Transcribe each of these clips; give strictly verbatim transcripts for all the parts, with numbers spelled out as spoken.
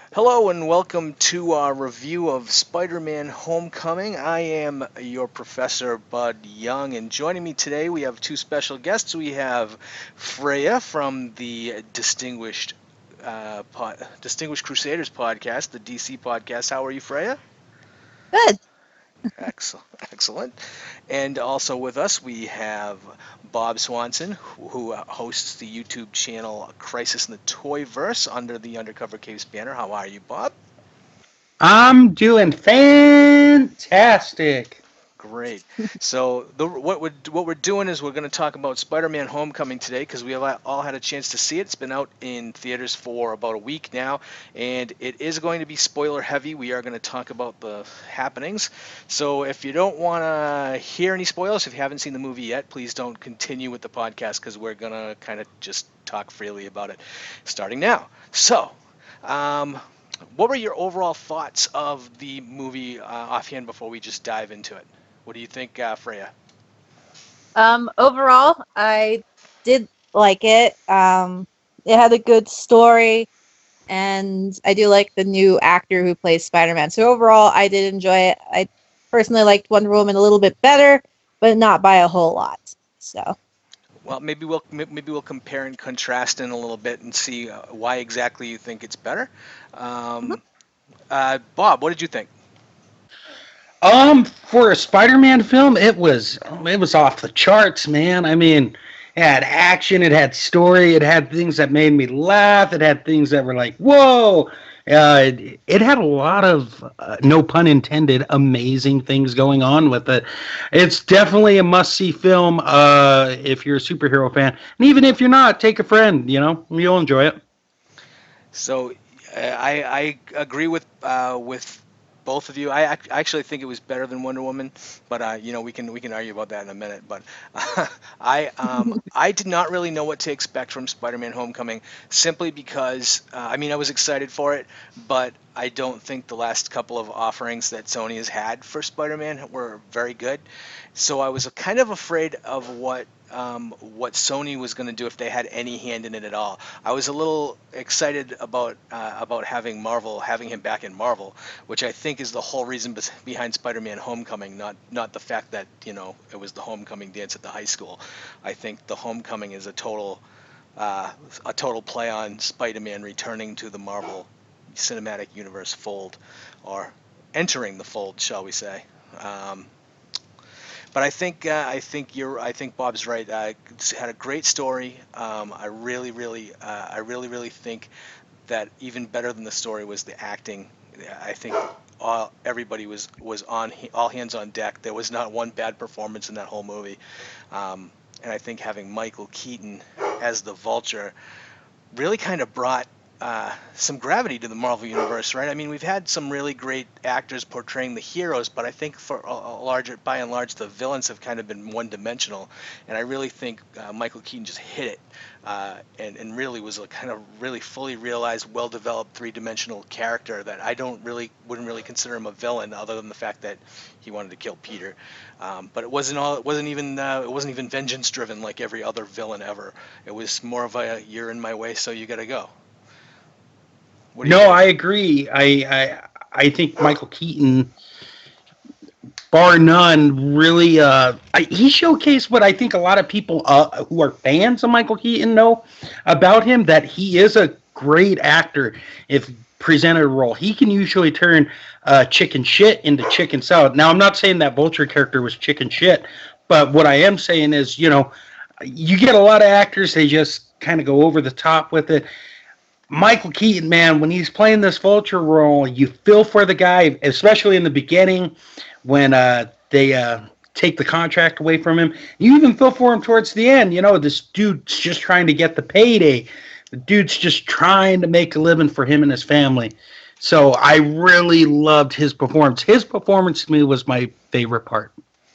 Hello and welcome to our review of Spider-Man Homecoming. I am your professor, Bud Young, and joining me today we have two special guests. We have Freya from the Distinguished uh, pod, Distinguished Crusaders podcast, the D C podcast. How are you, Freya? Good. Excellent, excellent. And also with us we have Bob Swanson, who, who uh, hosts the YouTube channel Crisis in the Toyverse under the Undercover Caves banner. How are you, Bob? I'm doing fantastic. Great. So the, what we're what we're doing is we're going to talk about Spider-Man: Homecoming today because we have all had a chance to see it. It's been out in theaters for about a week now, and it is going to be spoiler heavy. We are going to talk about the happenings. So if you don't want to hear any spoilers, if you haven't seen the movie yet, please don't continue with the podcast because we're going to kind of just talk freely about it starting now. So. Um, what were your overall thoughts of the movie uh, offhand before we just dive into it? What do you think, uh, Freya? Um, overall, I did like it. Um, it had a good story, and I do like the new actor who plays Spider-Man. So overall, I did enjoy it. I personally liked Wonder Woman a little bit better, but not by a whole lot. So, Well, maybe we'll maybe we'll compare and contrast in a little bit and see uh, why exactly you think it's better. mhm. Um, uh, Bob, what did you think? Um, for a Spider-Man film, it was it was off the charts, man. I mean, it had action, it had story, it had things that made me laugh, it had things that were like, whoa. Uh, it, it had a lot of, uh, no pun intended, amazing things going on with it. It's definitely a must-see film uh, if you're a superhero fan, and even if you're not, take a friend. You know, you'll enjoy it. So uh, I I agree with uh, with both of you. I ac- actually think it was better than Wonder Woman, but uh, you know we can we can argue about that in a minute. But uh, I um, I did not really know what to expect from Spider-Man: Homecoming simply because uh, I mean I was excited for it, but I don't think the last couple of offerings that Sony has had for Spider-Man were very good. So I was kind of afraid of what um, what Sony was going to do if they had any hand in it at all. I was a little excited about uh, about having Marvel having him back in Marvel, which I think is the whole reason bes- behind Spider-Man: Homecoming, not not the fact that you know it was the homecoming dance at the high school. I think the homecoming is a total uh, a total play on Spider-Man returning to the Marvel Cinematic Universe fold, or entering the fold, shall we say. Um, but I think uh, I think you're I think Bob's right. Uh, it's had a great story. Um, I really really uh, I really really think that even better than the story was the acting. I think all everybody was was on all hands on deck. There was not one bad performance in that whole movie. Um, and I think having Michael Keaton as the Vulture really kind of brought uh, some gravity to the Marvel universe, right? I mean, we've had some really great actors portraying the heroes, but I think for a, a larger, by and large, the villains have kind of been one-dimensional, and I really think uh, Michael Keaton just hit it, uh, and and really was a kind of really fully realized, well-developed three-dimensional character that I don't really wouldn't really consider him a villain, other than the fact that he wanted to kill Peter. Um, but it wasn't all. It wasn't even. Uh, it wasn't even vengeance driven like every other villain ever. It was more of a "you're in my way, so you gotta go." What do you No, think? I agree. I I I think Michael Keaton, bar none, really. Uh, I, he showcased what I think a lot of people uh, who are fans of Michael Keaton know about him, that he is a great actor. If presented a role, he can usually turn uh, chicken shit into chicken salad. Now, I'm not saying that Vulture character was chicken shit, but what I am saying is, you know, you get a lot of actors, they just kind of go over the top with it. Michael Keaton, man, when he's playing this vulture role, you feel for the guy, especially in the beginning when uh, they uh, take the contract away from him. You even feel for him towards the end. You know, this dude's just trying to get the payday. The dude's just trying to make a living for him and his family. So I really loved his performance. His performance to me was my favorite part.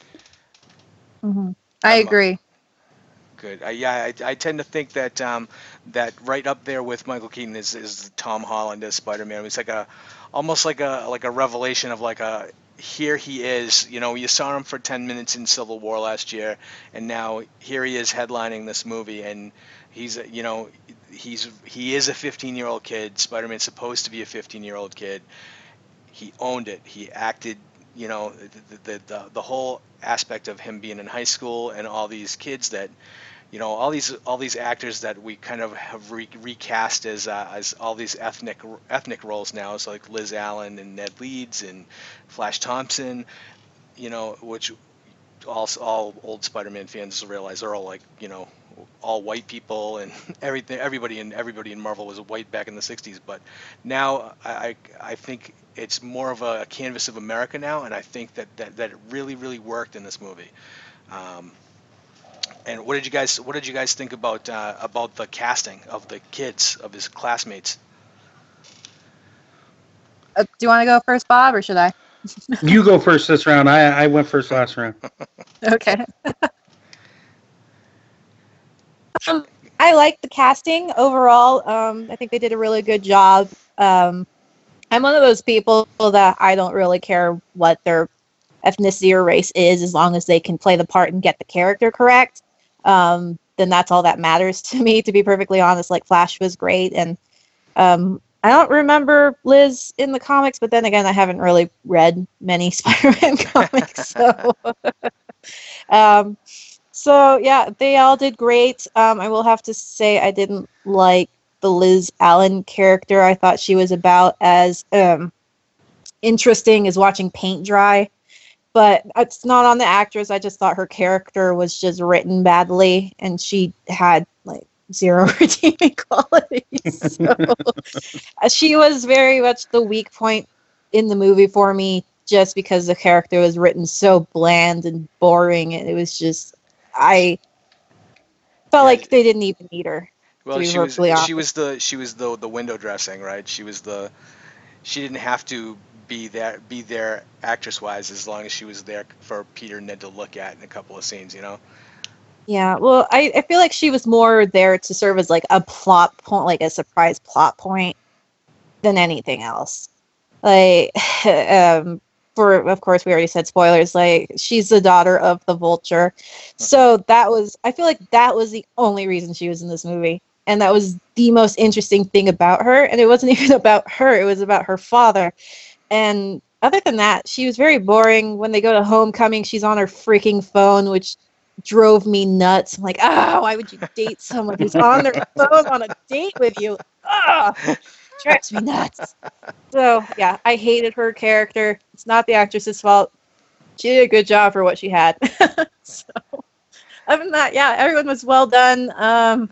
Mhm. I I'm uh, agree. good. I, yeah, I, I tend to think that um, that right up there with Michael Keaton is, is Tom Holland as Spider-Man. It's like a almost like a like a revelation of like a here he is. You know, you saw him for ten minutes in Civil War last year, and now here he is headlining this movie, and he's, you know, he's he is a fifteen year old kid. Spider-Man's supposed to be a fifteen year old kid. He owned it. He acted, you know, the, the the the whole aspect of him being in high school and all these kids that, you know, all these all these actors that we kind of have re- recast as uh, as all these ethnic ethnic roles now, so like Liz Allen and Ned Leeds and Flash Thompson, you know, which all all old Spider-Man fans realize they're all like, you know, all white people, and everything everybody in everybody in Marvel was white back in the sixties, but now I I I think it's more of a canvas of America now, and I think that that, that it really really worked in this movie. Um, and what did you guys what did you guys think about uh, about the casting of the kids, of his classmates? Uh, do you want to go first, Bob, or should I? You go first this round. I I went first last round. Okay. um, I like the casting overall. Um, I think they did a really good job. Um, I'm one of those people that I don't really care what their ethnicity or race is, as long as they can play the part and get the character correct. Um, then that's all that matters to me, to be perfectly honest. Like, Flash was great, and um, I don't remember Liz in the comics, but then again, I haven't really read many Spider-Man comics, so um, so yeah, they all did great. Um, I will have to say I didn't like the Liz Allen character. I thought she was about as um, interesting as watching paint dry. But it's not on the actress. I just thought her character was just written badly, and she had like zero redeeming qualities. So she was very much the weak point in the movie for me, just because the character was written so bland and boring, and it was just I felt Yeah, like they didn't even need her. well, To be she was perfectly honest. she was the she was the the window dressing, right? She was the she didn't have to be that be there actress wise, as long as she was there for Peter and Ned to look at in a couple of scenes, you know. Yeah, well, I, I feel like she was more there to serve as like a plot point, like a surprise plot point, than anything else. Like, um, for of course we already said spoilers. Like, she's the daughter of the Vulture, so that was I feel like that was the only reason she was in this movie, and that was the most interesting thing about her. And it wasn't even about her; it was about her father. And other than that, she was very boring. When they go to homecoming, she's on her freaking phone, which drove me nuts. I'm like, ah, why would you date someone who's on their phone on a date with you? Ah, drives me nuts. So yeah, I hated her character. It's not the actress's fault. She did a good job for what she had. So other than that, yeah, everyone was well done. Um,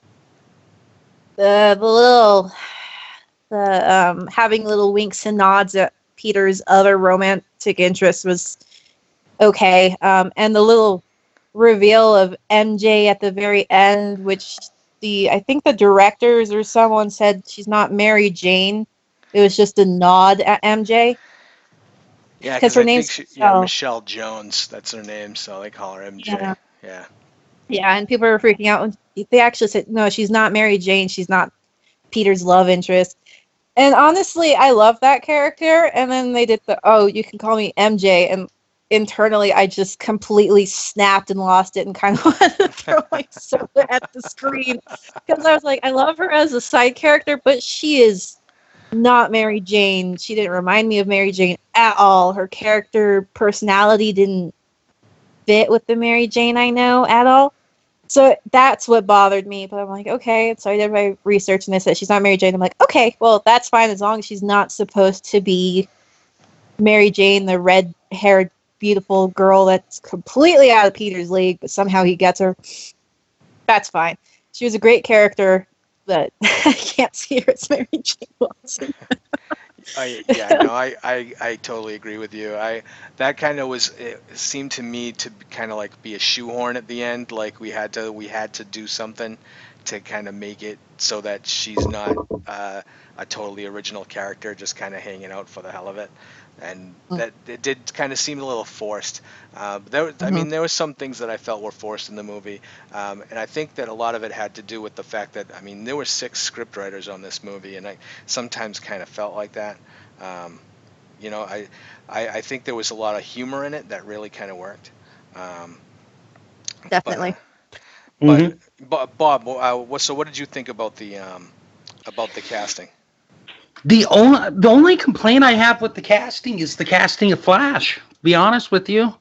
the the little the um having little winks and nods at Peter's other romantic interest was okay. Um, and the little reveal of M J at the very end, which the I think the directors or someone said she's not Mary Jane. It was just a nod at M J Yeah, because because her I think name's she, yeah, Michelle. Michelle Jones, that's her name, so they call her M J. Yeah, Yeah. yeah, and people were freaking out when they actually said no, she's not Mary Jane. She's not Peter's love interest. And honestly, I love that character. And then they did the, oh, you can call me M J. And internally, I just completely snapped and lost it and kind of wanted to throw my soda at the screen. Because I was like, I love her as a side character, but she is not Mary Jane. She didn't remind me of Mary Jane at all. Her character personality didn't fit with the Mary Jane I know at all. So that's what bothered me. But I'm like, okay. So I did my research, and they said she's not Mary Jane. I'm like, okay, well, that's fine as long as she's not supposed to be Mary Jane, the red-haired, beautiful girl that's completely out of Peter's league, but somehow he gets her. That's fine. She was a great character, but I can't see her as Mary Jane Watson. I yeah, no, I, I I totally agree with you. I that kind of was it seemed to me to kind of like be a shoehorn at the end. Like we had to we had to do something to kind of make it so that she's not uh, a totally original character, just kind of hanging out for the hell of it. And that it did kind of seem a little forced. Uh, but there, I mean, there were some things that I felt were forced in the movie, um, and I think that a lot of it had to do with the fact that I mean there were six scriptwriters on this movie, and I sometimes kind of felt like that. Um, You know, I, I, I think there was a lot of humor in it that really kind of worked. Um, but uh, Definitely. but Hmm. Bob, Bob uh, what, so what did you think about the um, about the casting? The only the only complaint I have with the casting is the casting of Flash. To be honest with you,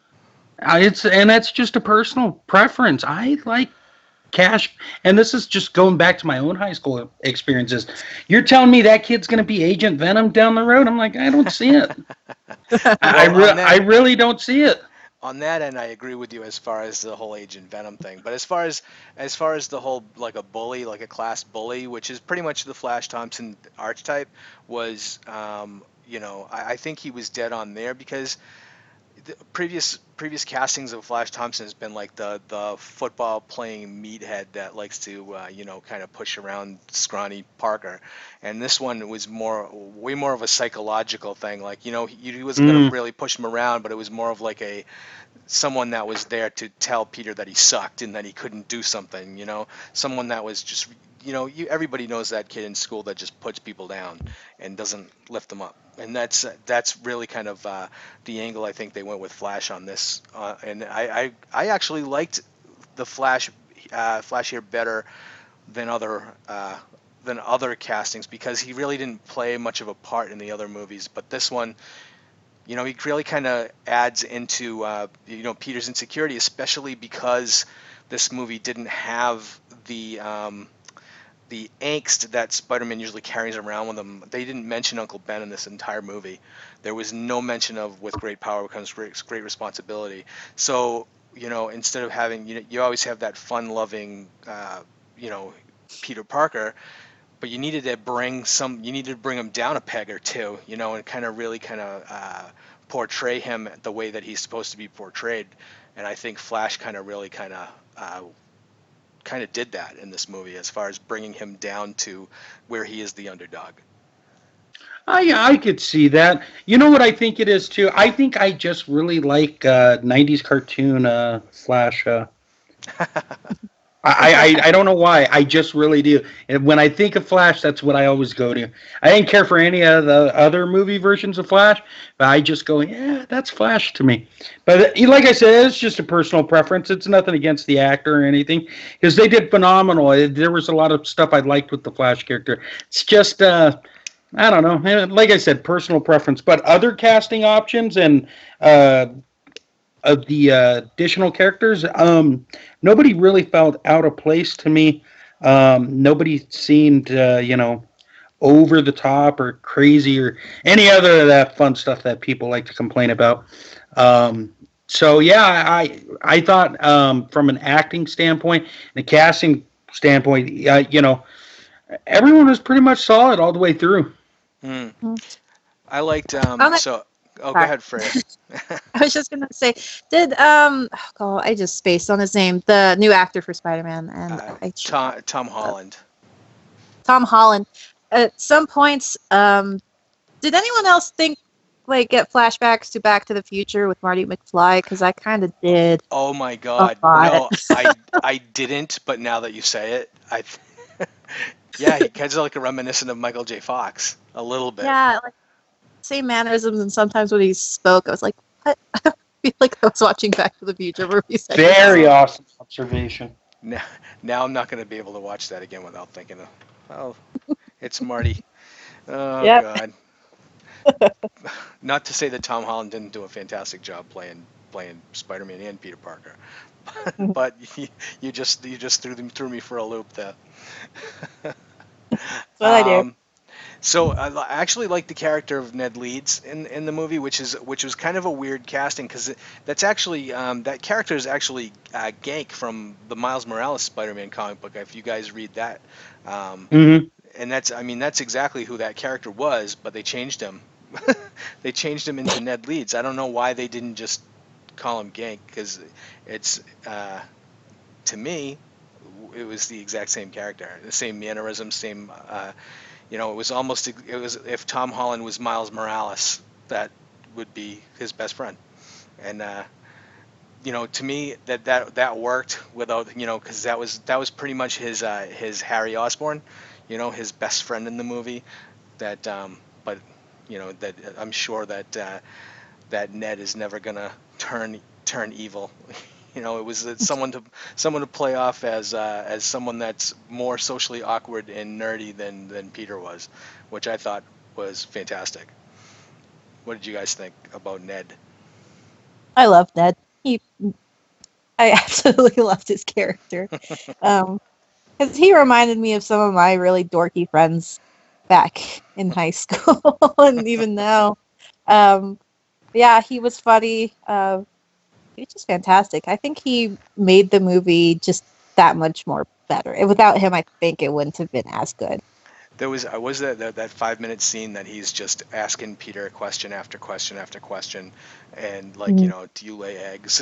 uh, it's and that's just a personal preference. I like Cash, and this is just going back to my own high school experiences. You're telling me that kid's going to be Agent Venom down the road? I'm like, I don't see it. I I, Well, re- on I that really don't see it. on that end, I agree with you as far as the whole Agent Venom thing. But as far as as far as the whole like a bully, like a class bully, which is pretty much the Flash Thompson archetype, was um, you know, I, I think he was dead on there because the previous previous castings of Flash Thompson has been like the the football playing meathead that likes to uh, you know kind of push around scrawny Parker, and this one was more way more of a psychological thing. Like you know he, he wasn't gonna Mm, really push him around, but it was more of like a someone that was there to tell Peter that he sucked and that he couldn't do something, you know, someone that was just, you know, you everybody knows that kid in school that just puts people down and doesn't lift them up. And that's that's really kind of uh, the angle I think they went with Flash on this. Uh, and I, I I actually liked the Flash uh, Flash here better than other uh, than other castings because he really didn't play much of a part in the other movies. But this one, you know, he really kind of adds into uh, you know Peter's insecurity, especially because this movie didn't have the um, the angst that Spider-Man usually carries around with him. They didn't mention Uncle Ben in this entire movie. There was no mention of with great power comes great, great responsibility. So you know, instead of having you know, you always have that fun-loving uh, you know Peter Parker, but you needed to bring some you needed to bring him down a peg or two, you know, and kind of really kind of uh, portray him the way that he's supposed to be portrayed. And I think Flash kind of really kind of uh, kind of did that in this movie as far as bringing him down to where he is the underdog. I I could see that. You know what I think it is too. I think I just really like uh, nineties cartoon uh, Flash. Uh, I, I I don't know why. I just really do. And when I think of Flash, that's what I always go to. I didn't care for any of the other movie versions of Flash, but I just go, yeah, that's Flash to me. But uh, like I said, it's just a personal preference. It's nothing against the actor or anything, because they did phenomenal. It- There was a lot of stuff I liked with the Flash character. It's just, uh, I don't know. Eh, Like I said, personal preference. But other casting options and uh, of the uh, additional characters, um, nobody really felt out of place to me. Um, nobody seemed, uh, you know, over the top or crazy or any other of that fun stuff that people like to complain about. Um, so yeah, I I thought um, from an acting standpoint, the casting standpoint, uh, you know, everyone was pretty much solid all the way through. Hmm. Mm. I liked um I'm like, so oh go sorry. ahead, Freya. I was just gonna say, did um, oh God, I just spaced on his name, the new actor for Spider-Man, and uh, I Tom Tom Holland. Tom Holland. At some points, um, did anyone else think like get flashbacks to Back to the Future with Marty McFly? Because I kind of did Oh my a God, lot. no, I I didn't, but now that you say it, I yeah, he kind of like a reminiscent of Michael J. Fox a little bit. Yeah, like same mannerisms, and sometimes when he spoke, I was like, what? I feel like I was watching Back to the Future for a few seconds. Very awesome observation. Now, now I'm not going to be able to watch that again without thinking of, oh, it's Marty. Oh Yep. God. Not to say that Tom Holland didn't do a fantastic job playing playing Spider-Man and Peter Parker, but you, you just you just threw them threw me for a loop there. That's what I do. Um, so I li- I actually like the character of Ned Leeds in in the movie, which is which was kind of a weird casting because that's actually um, that character is actually uh, Gank from the Miles Morales Spider-Man comic book. If you guys read that, um, Hmm. and that's I mean that's exactly who that character was, but they changed him. They changed him into Ned Leeds. I don't know why they didn't just call him Gank because it's uh, to me it was the exact same character, the same mannerisms, same. Uh, you know, it was almost it was if Tom Holland was Miles Morales, that would be his best friend. And uh, you know, to me that that that worked without you know because that was that was pretty much his uh, his Harry Osborn, you know, his best friend in the movie. That um, but you know that I'm sure that uh, that Ned is never gonna turn turn evil. You know, it was uh, someone to someone to play off as uh, as someone that's more socially awkward and nerdy than than Peter was, which I thought was fantastic. What did you guys think about Ned? I love Ned. He, I absolutely loved his character. Um, because he reminded me of some of my really dorky friends back in high school and even now. Um, yeah, he was funny. Uh, he was just fantastic. I think he made the movie just that much more better. And without him, I think it wouldn't have been as good. There was uh, was that, that that five minute scene that he's just asking Peter question after question after question, and like you Mm. know, do you lay eggs?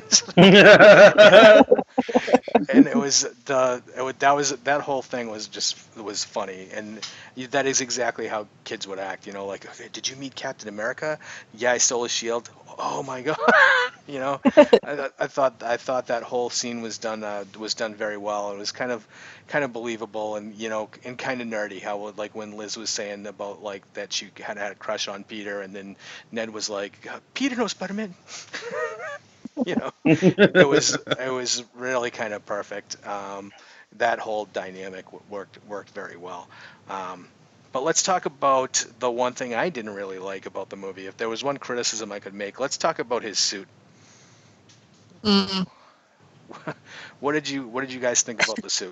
And it was the it was, that was that whole thing was just was funny, and you, that is exactly how kids would act. You know, like, okay, did you meet Captain America? Yeah, I stole his shield. Oh my god! You know, I, I thought I thought that whole scene was done uh, was done very well. It was kind of kind of believable, and you know, and kind of nerdy. How like when Liz was saying about like that she had had a crush on Peter, and then Ned was like, Peter knows Spider-Man. You know, it was it was really kind of perfect. Um, that whole dynamic w- worked worked very well. Um, but let's talk about the one thing I didn't really like about the movie. If there was one criticism I could make, let's talk about his suit. Mm. What did you What did you guys think about the suit?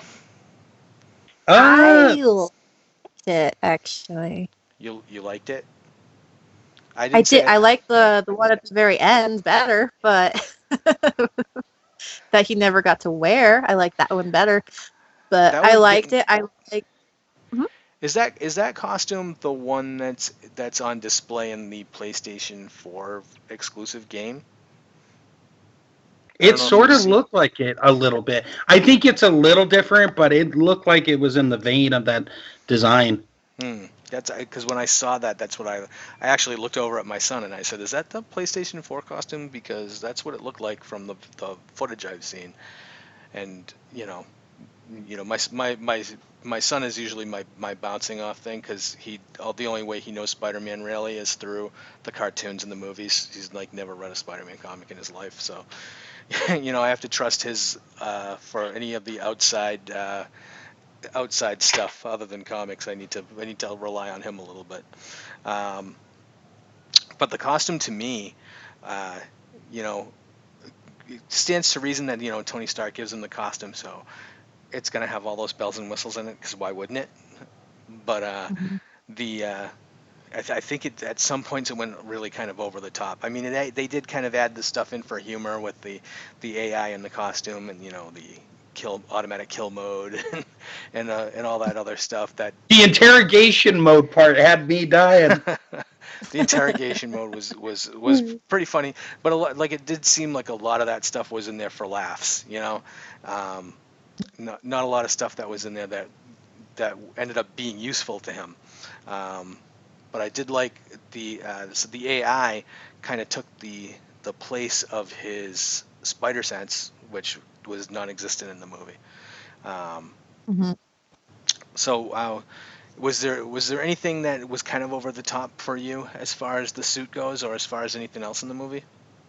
I uh, liked it actually. You you liked it? I I didn't did. say I like the the one at the very end better, but that he never got to wear. I like that one better. But that I one liked didn't. it. I like. Mhm. Is that is that costume the one that's that's on display in the PlayStation four exclusive game? I don't it know if sort you've of seen. looked like it a little bit. I think it's a little different, but it looked like it was in the vein of that design. Hmm. That's because when I saw that, that's what I I actually looked over at my son and I said, "Is that the PlayStation four costume?" Because that's what it looked like from the the footage I've seen. And you know, you know, my s- my my my son is usually my my bouncing off thing because he all the only way he knows Spider-Man really is through the cartoons and the movies. He's like never read a Spider-Man comic in his life, so you know, I have to trust his uh, for any of the outside. Uh, outside stuff other than comics. I need to I need to rely on him a little bit. Um, but the costume to me, uh, you know, it stands to reason that you know Tony Stark gives him the costume, so it's gonna have all those bells and whistles in it. Because why wouldn't it? But uh, Mhm. the uh, I, th- I think it, at some points it went really kind of over the top. I mean, it, they did kind of add the stuff in for humor with the the A I in the costume and you know the kill automatic kill mode and and, uh, and all that other stuff that The you know interrogation mode part had me dying. the interrogation mode was was was pretty funny, but a lot, like it did seem like a lot of that stuff was in there for laughs, you know. Um, not not a lot of stuff that was in there that that ended up being useful to him. Um, but I did like the uh, so the A I kind of took the the place of his spider sense, which was non-existent in the movie. Um, Mhm. so uh, Was there was there anything that was kind of over the top for you as far as the suit goes, or as far as anything else in the movie?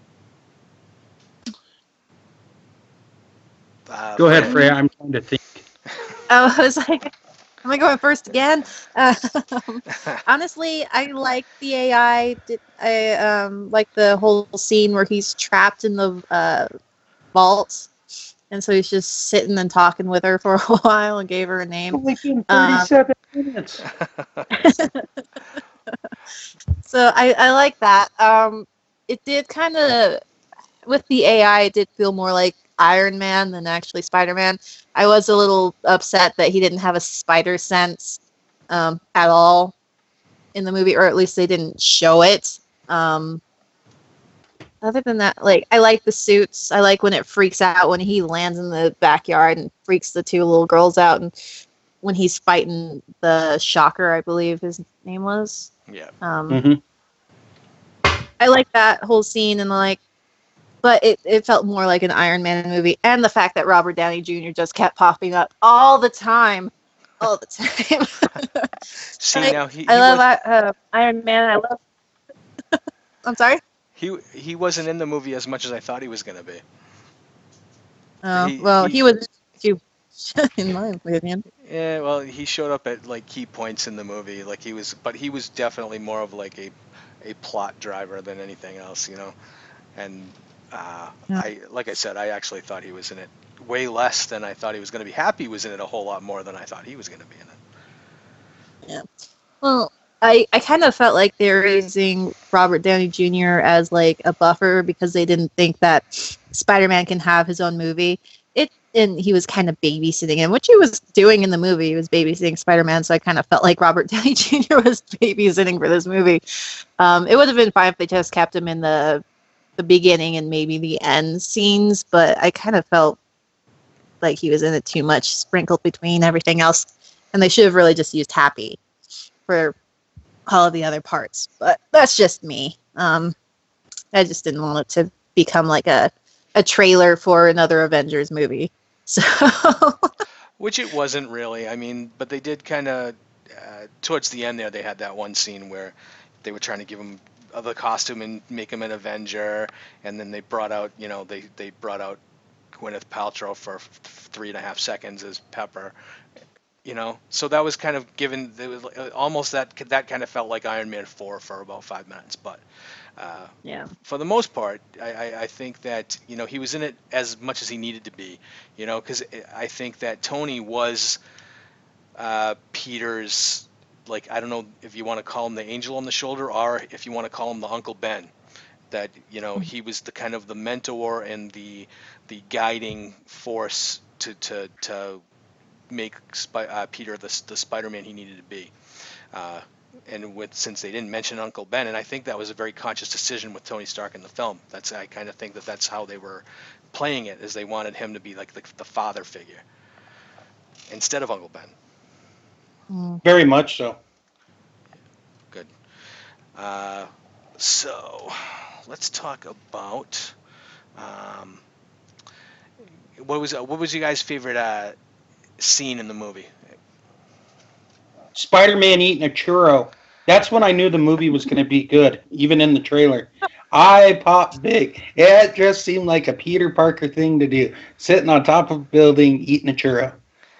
Uh, Go ahead, Freya. Freya. Mm. I'm trying to think. I was like, am I going first again? Uh, honestly, I like the A I. Did I um like the whole scene where he's trapped in the uh, vault, and so he's just sitting and talking with her for a while and gave her a It's name. only been Um, thirty-seven minutes. so I I like that. Um, it did kind of with the A I, it did feel more like Iron Man than actually Spider Man. I was a little upset that he didn't have a spider sense um, at all in the movie, or at least they didn't show it. Um, other than that, like I like the suits. I like when it freaks out when he lands in the backyard and freaks the two little girls out, and when he's fighting the Shocker, I believe his name was. Yeah. Um, Hmm. I like that whole scene, and like but it, it felt more like an Iron Man movie. And the fact that Robert Downey Junior just kept popping up all the time. all the time. See I, now he, he I love was uh, Iron Man. I love. I'm sorry. he he wasn't in the movie as much as I thought he was gonna be. Oh He well, he he was too, in my opinion. Yeah, well, he showed up at like key points in the movie, like he was, but he was definitely more of like a a plot driver than anything else, you know. And uh, Yeah. I, like I said, I actually thought he was in it way less than I thought he was going to be. Happy was in it a whole lot more than I thought he was going to be in it. Yeah. Well, I I kind of felt like they were using Robert Downey Junior as like a buffer because they didn't think that Spider-Man can have his own movie. It and he was kind of babysitting him, which he was doing in the movie. He was babysitting Spider-Man, so I kind of felt like Robert Downey Junior was babysitting for this movie. Um, it would have been fine if they just kept him in the the beginning and maybe the end scenes, but I kind of felt like he was in it too much, sprinkled between everything else, and they should have really just used Happy for all of the other parts. But that's just me. Um, I just didn't want it to become like a a trailer for another Avengers movie. So Which it wasn't really. I mean, but they did kind of uh, towards the end there. They had that one scene where they were trying to give him uh, the costume and make him an Avenger, and then they brought out, you know, they they brought out Gwyneth Paltrow for f- three and a half seconds as Pepper, you know. So that was kind of given. It was uh, almost that that kind of felt like Iron Man four for about five minutes, but. Uh, yeah, for the most part, I, I, I think that, you know, he was in it as much as he needed to be, you know, because I think that Tony was uh, Peter's, like, I don't know if you want to call him the angel on the shoulder or if you want to call him the Uncle Ben. That, you know, he was the kind of the mentor and the the guiding force to to, to make Sp- uh, Peter the, the Spider-Man he needed to be. Uh, and with since they didn't mention Uncle Ben, and I think that was a very conscious decision with Tony Stark in the film. That's I kind of think that that's how they were playing it, is they wanted him to be like the, the father figure instead of Uncle Ben. Mm. Very much so. Good. Uh, so let's talk about um, what was what was your guys' favorite uh, scene in the movie? Spider-Man eating a churro. That's when I knew the movie was going to be good, even in the trailer. I popped big. It just seemed like a Peter Parker thing to do, sitting on top of a building eating a churro.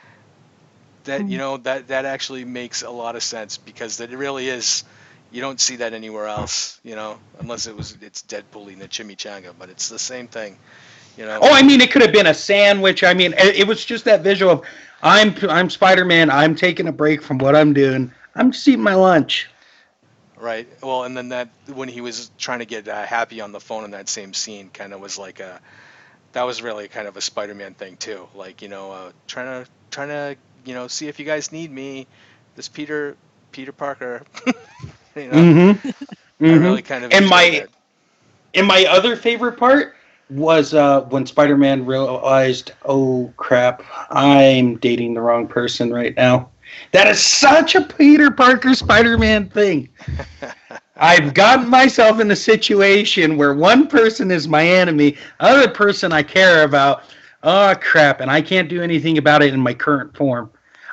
That you know that that actually makes a lot of sense because that it really is. You don't see that anywhere else, you know, unless it was it's Deadpool eating a chimichanga, but it's the same thing, you know. Oh, I mean, it could have been a sandwich. I mean, it, it was just that visual of I'm I'm Spider-Man. I'm taking a break from what I'm doing. I'm just eating my lunch. Right. Well, and then that when he was trying to get uh, Happy on the phone in that same scene, kind of was like a that was really kind of a Spider-Man thing too. Like, you know, uh, trying to trying to you know see if you guys need me. This Peter Peter Parker. you know, Mm-hmm. I Mm-hmm. really kind of And enjoyed my that. and my other favorite part was uh, when Spider-Man realized, oh crap, I'm dating the wrong person right now. That is such a Peter Parker Spider-Man thing. I've gotten myself in a situation where one person is my enemy, other person I care about. Oh crap, and I can't do anything about it in my current form.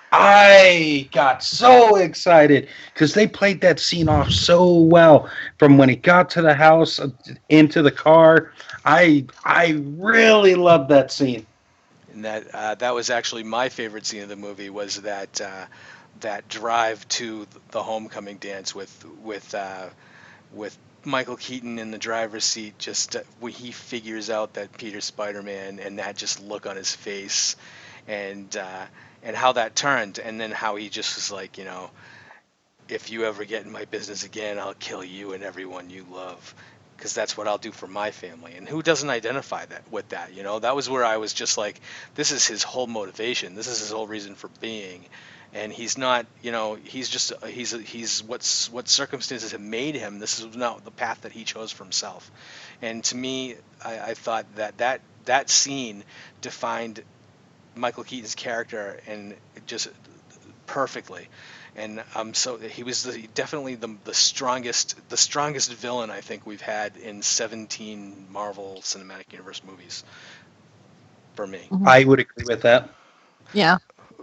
I got so excited because they played that scene off so well from when he got to the house into the car. I I really loved that scene. And that uh, that was actually my favorite scene of the movie was that uh, that drive to the homecoming dance with with uh, with Michael Keaton in the driver's seat, just uh, when he figures out that Peter's Spider-Man, and that just look on his face, and uh, and how that turned, and then how he just was like, you know, if you ever get in my business again, I'll kill you and everyone you love, because that's what I'll do for my family. And who doesn't identify that with that? You know, that was where I was just like, this is his whole motivation. This is his whole reason for being. And he's not, you know, he's just he's he's what's what circumstances have made him. This is not the path that he chose for himself. And to me, I, I thought that that that scene defined Michael Keaton's character and just perfectly. And um, so he was the, definitely the the strongest the strongest villain I think we've had in seventeen Marvel Cinematic Universe movies for me. Mhm. I would agree with that. Yeah.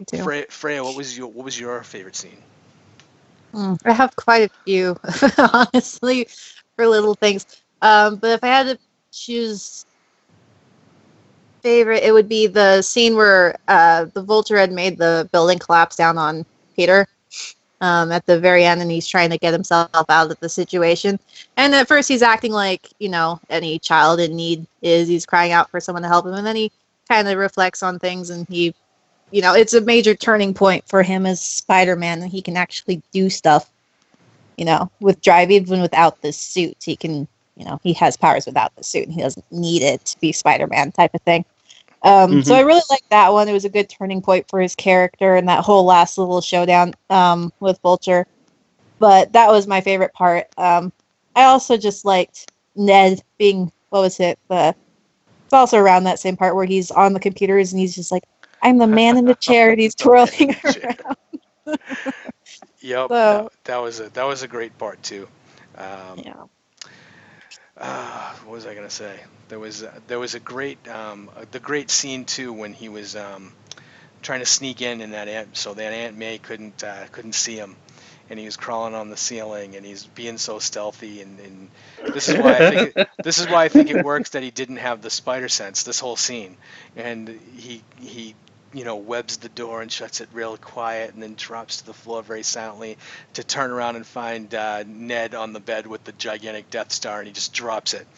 Me too. Freya, Freya, what was your what was your favorite scene? Mm, I have quite a few, honestly, for little things. Um, but if I had to choose favorite, it would be the scene where uh, the vulture had made the building collapse down on Peter um, at the very end, and he's trying to get himself out of the situation. And at first, he's acting like, you know, any child in need is. He's crying out for someone to help him, and then he kind of reflects on things, and he, you know, it's a major turning point for him as Spider-Man, and he can actually do stuff, you know, with Drive, even without the suit. He can, you know, he has powers without the suit, and he doesn't need it to be Spider-Man type of thing. Um, so Mhm. I really liked that one. It was a good turning point for his character and that whole last little showdown um, with Vulture. But that was my favorite part. Um, I also just liked Ned being, what was it? The It's also around that same part where he's on the computers and he's just like, I'm the man in the chair, and he's twirling around. Yep, that So that was a that was a great part too. Um, yeah. uh, what was I gonna say? There was uh, there was a great um, uh, the great scene too when he was um, trying to sneak in and that Aunt, so that Aunt May couldn't uh, couldn't see him, and he was crawling on the ceiling and he's being so stealthy and, and this is why I think it, this is why I think it works that he didn't have the spider sense this whole scene, and he he you know webs the door and shuts it real quiet and then drops to the floor very silently to turn around and find uh, Ned on the bed with the gigantic Death Star, and he just drops it.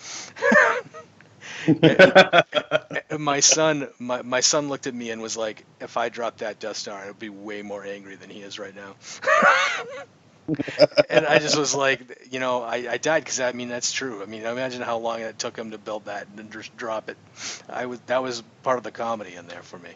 And my son, my, my son looked at me and was like, "If I dropped that Death Star, I'd be way more angry than he is right now." And I just was like, you know, I, I died because I mean that's true. I mean, imagine how long it took him to build that and then just drop it. I was that was part of the comedy in there for me.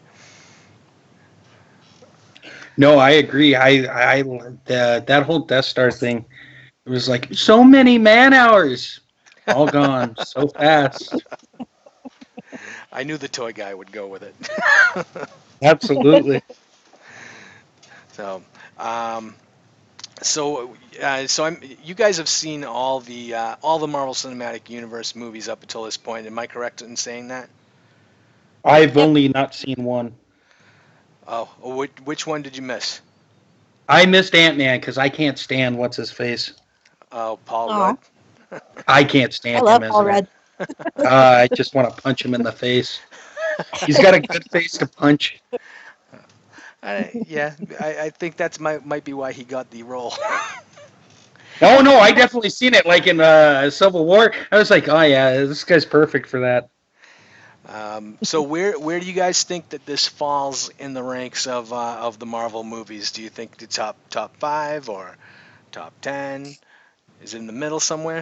No, I agree. I, I, the, that whole Death Star thing. It was like so many man hours, all gone so fast. I knew the toy guy would go with it. Absolutely. So, um, so, uh, so I'm. You guys have seen all the uh, all the Marvel Cinematic Universe movies up until this point. Am I correct in saying that? I've Yep. only not seen one. Oh, which, which one did you miss? I missed Ant Man because I can't stand what's his face. Oh, Paul Aw, Rudd. I can't I stand love him as Paul a. Rudd. Uh, I just want to punch him in the face. He's got a good face to punch. I, yeah, I, I think that's my might be why he got the role. Oh no, I definitely seen it. Like in uh, Civil War, I was like, oh yeah, this guy's perfect for that. Um, so where where do you guys think that this falls in the ranks of uh, of the Marvel movies? Do you think the top top five or top ten? Is it in the middle somewhere?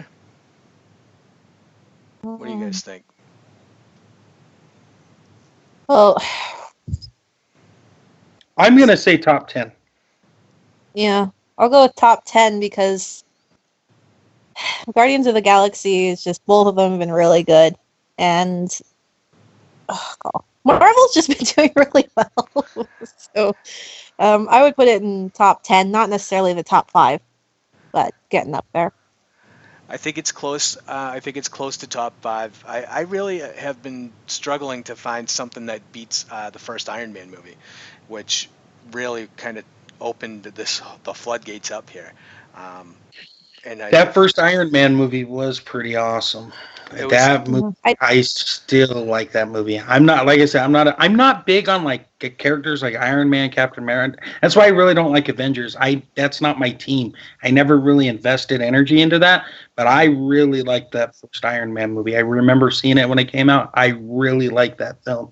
What do you Mm. guys think? Well, I'm gonna say top ten. yeah, I'll go with top ten because Guardians of the Galaxy is just both of them have been really good, and oh, God, Marvel's just been doing really well. So um, I would put it in top ten, not necessarily the top five, but getting up there. I think it's close. Uh, I think it's close to top five. I, I really have been struggling to find something that beats uh, the first Iron Man movie, which really kind of opened this the floodgates up here. Um, and I, That first Iron Man movie was pretty awesome. it was That movie, Mhm. I I still like that movie. I'm not, like I said, I'm not, a, I'm not big on like characters like Iron Man, Captain America. That's why I really don't like Avengers. I that's not my team. I never really invested energy into that. But I really liked that first Iron Man movie. I remember seeing it when it came out. I really liked that film.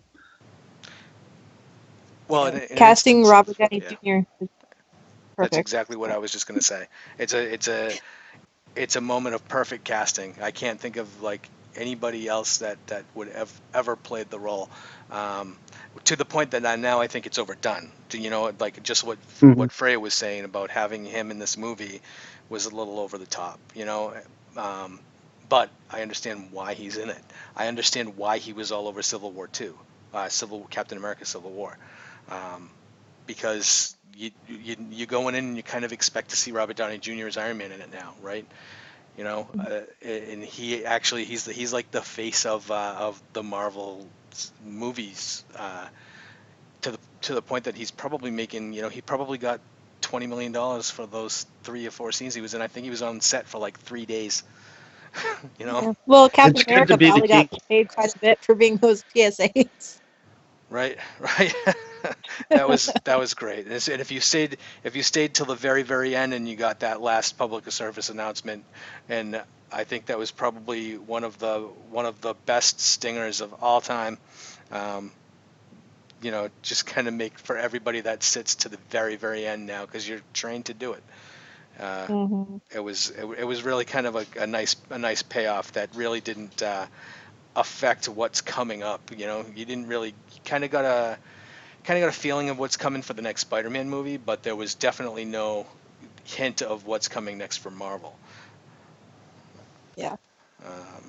well, in yeah. an Casting instance of Robert Downey yeah. Junior is That's perfect. exactly what I was just gonna say. It's a it's a it's a moment of perfect casting. I can't think of like anybody else that that would have ever played the role, um, to the point that I, now I think it's overdone. Do you know like just what Mhm. what Freya was saying about having him in this movie was a little over the top. You know, um, but I understand why he's in it. I understand why he was all over Civil War two, uh, Civil Captain America Civil War. Um, because you, you you going in and you kind of expect to see Robert Downey Junior as Iron Man in it now, right? You know, uh, and he actually he's the, he's like the face of uh, of the Marvel movies uh, to the to the point that he's probably making, you know, he probably got twenty million dollars for those three or four scenes he was in. I think he was on set for like three days. You know, Yeah. Well, Captain It's good to America be the probably got king. paid quite a bit for being those P S As. right, right. That was that was great. And it's- and if you stayed if you stayed till the very very end and you got that last public service announcement, and I think that was probably one of the one of the best stingers of all time. Um, you know, just kind of make for everybody that sits to the very very end now because you're trained to do it. Uh, Hmm. it was it, it was really kind of a, a nice a nice payoff that really didn't uh, affect what's coming up. You know, you didn't really kind of got a kind of got a feeling of what's coming for the next Spider-Man movie, but there was definitely no hint of what's coming next for Marvel. Yeah. Um,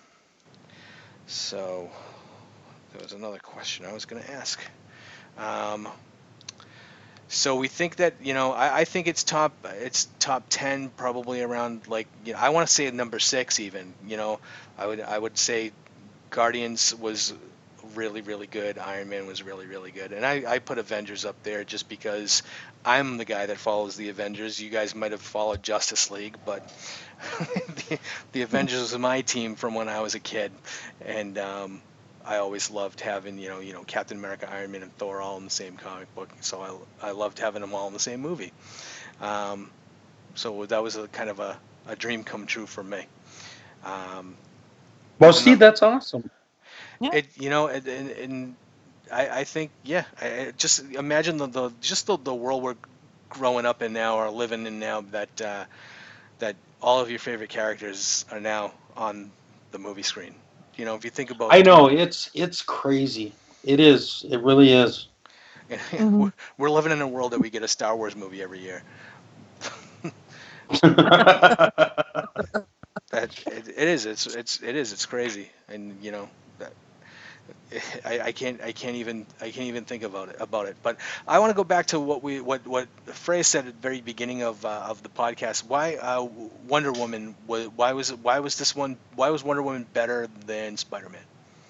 so there was another question I was going to ask. Um, so we think that, you know, I, I think it's top it's top ten, probably around, like, you know, I want to say number six even. You know, I would I would say Guardians was really, really good. Iron Man was really, really good. And I, I put Avengers up there just because I'm the guy that follows the Avengers. You guys might have followed Justice League, but the, the Avengers was my team from when I was a kid. And um, I always loved having, you know, you know, Captain America, Iron Man, and Thor all in the same comic book. So I, I loved having them all in the same movie. Um, so that was a kind of a, a dream come true for me. Um, Well, even see, though that's awesome. Yeah. it, you know, and, and, and I, I think, yeah, I, I just imagine the, the just the, the world we're growing up in now or living in now, that uh, that all of your favorite characters are now on the movie screen. You know, if you think about I know twenty, it's it's crazy. It is. It really is. Hmm. we're, we're living in a world that we get a Star Wars movie every year. That it, it is. It's it's it is. It's crazy, and you know, that, I, I can't I can't even I can't even think about it about it. But I want to go back to what we what what Freya said at the very beginning of uh, of the podcast. Why uh, Wonder Woman? wa- Why was it? Why was this one? Why was Wonder Woman better than Spider-Man?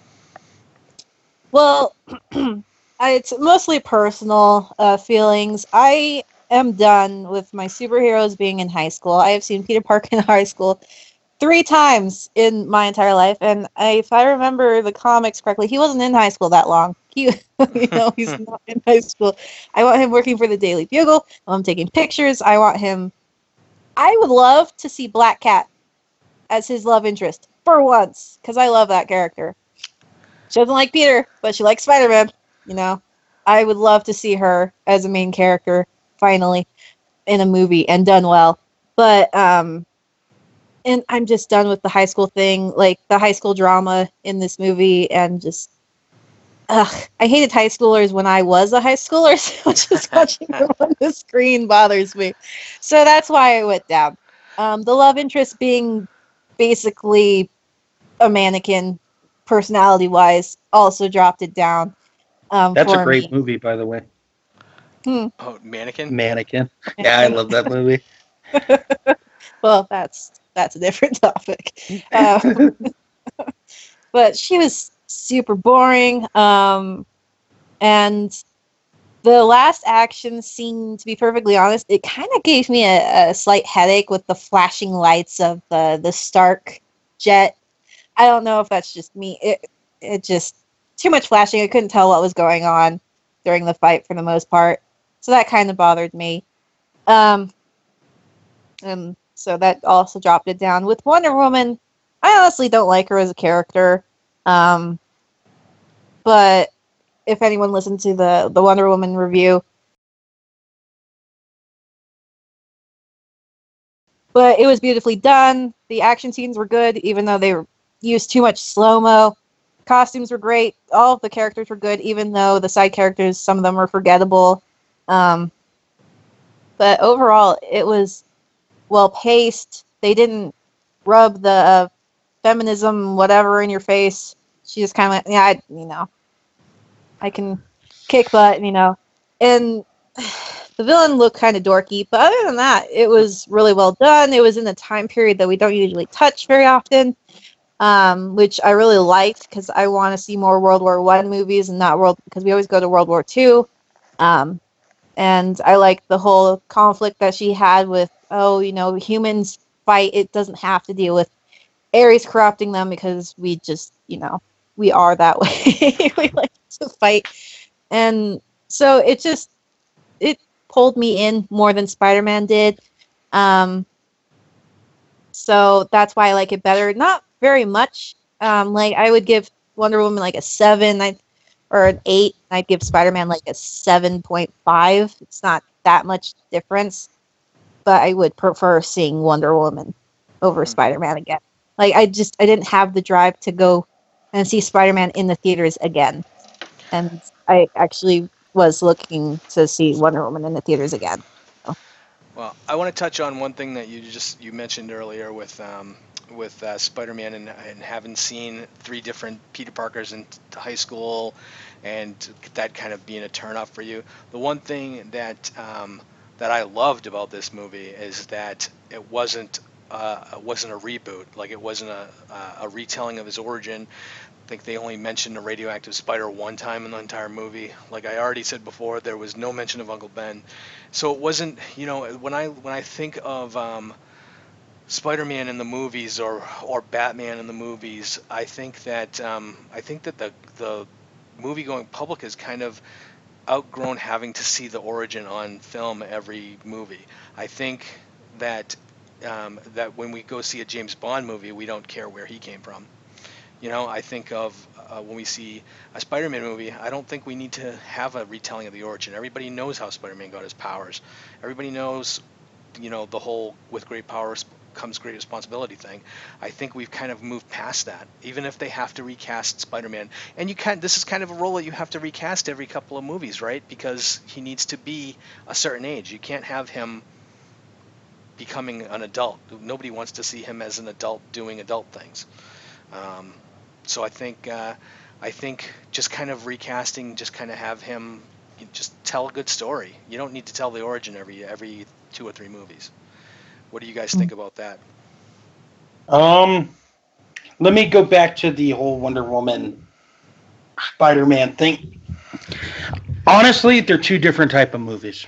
Well, I, it's mostly personal uh, feelings. I am done with my superheroes being in high school. I have seen Peter Parker in high school three times in my entire life, and I, if I remember the comics correctly, he wasn't in high school that long. He, you know, he's not in high school. I want him working for the Daily Bugle. I want him taking pictures. I want him. I would love to see Black Cat as his love interest for once, because I love that character. She doesn't like Peter, but she likes Spider-Man. You know, I would love to see her as a main character finally in a movie and done well. But um, and I'm just done with the high school thing, like the high school drama in this movie, and just ugh, I hated high schoolers when I was a high schooler, so just watching them on the screen bothers me. So that's why I went down. Um, the love interest being basically a mannequin, personality wise, also dropped it down um, That's a for great me. movie, by the way. Hmm. Oh, Mannequin. Mannequin. Yeah, I love that movie. Well, that's that's a different topic. Um, but she was super boring. Um, and the last action scene, to be perfectly honest, it kind of gave me a, a slight headache with the flashing lights of the the Stark jet. I don't know if that's just me. It it just too much flashing. I couldn't tell what was going on during the fight for the most part, so that kind of bothered me. Um, and so that also dropped it down. With Wonder Woman, I honestly don't like her as a character. Um, but if anyone listened to the the Wonder Woman review, but it was beautifully done. The action scenes were good, even though they were used too much slow mo. Costumes were great. All of the characters were good, even though the side characters, some of them were forgettable. Um, but overall, it was well paced. They didn't rub the uh, feminism whatever in your face. She just kind of went, yeah, I, you know, I can kick butt, you know. And the villain looked kind of dorky, but other than that, it was really well done. It was in a time period that we don't usually touch very often, um, which I really liked because I want to see more World War One movies and not World because we always go to World War Two. Um, and I like the whole conflict that she had with, oh, you know, humans fight. It doesn't have to deal with Ares corrupting them because we just, you know, we are that way. We like to fight. And so it just, it pulled me in more than Spider-Man did. Um, so that's why I like it better. Not very much. Um, like I would give Wonder Woman like a seven, I, or an eight. I'd give Spider-Man like a seven point five. It's not that much difference, but I would prefer seeing Wonder Woman over Mhm. Spider-Man again. Like I just I didn't have the drive to go and see Spider-Man in the theaters again, and I actually was looking to see Wonder Woman in the theaters again. So, Well, I want to touch on one thing that you just you mentioned earlier with um, with uh, Spider-Man and, and having seen three different Peter Parkers in t- high school, and that kind of being a turnoff for you. The one thing that um, that I loved about this movie is that it wasn't uh, it wasn't a reboot. Like it wasn't a a retelling of his origin. I think they only mentioned a radioactive spider one time in the entire movie. Like I already said before, there was no mention of Uncle Ben. So it wasn't, you know, when I when I think of um, Spider-Man in the movies or or Batman in the movies, I think that um, I think that the the movie-going public has kind of outgrown having to see the origin on film every movie. I think that um, that when we go see a James Bond movie, we don't care where he came from. You know, I think of uh, when we see a Spider-Man movie, I don't think we need to have a retelling of the origin. Everybody knows how Spider-Man got his powers. Everybody knows, you know, the whole with great power comes great responsibility thing. I think we've kind of moved past that. Even if they have to recast Spider-Man, and you can, this is kind of a role that you have to recast every couple of movies, right? Because he needs to be a certain age. You can't have him becoming an adult. Nobody wants to see him as an adult doing adult things. Um, so I think uh, I think just kind of recasting, just kind of have him just tell a good story. You don't need to tell the origin every every two or three movies. What do you guys think about that? Um, let me go back to the whole Wonder Woman Spider Man thing. Honestly, they're two different type of movies.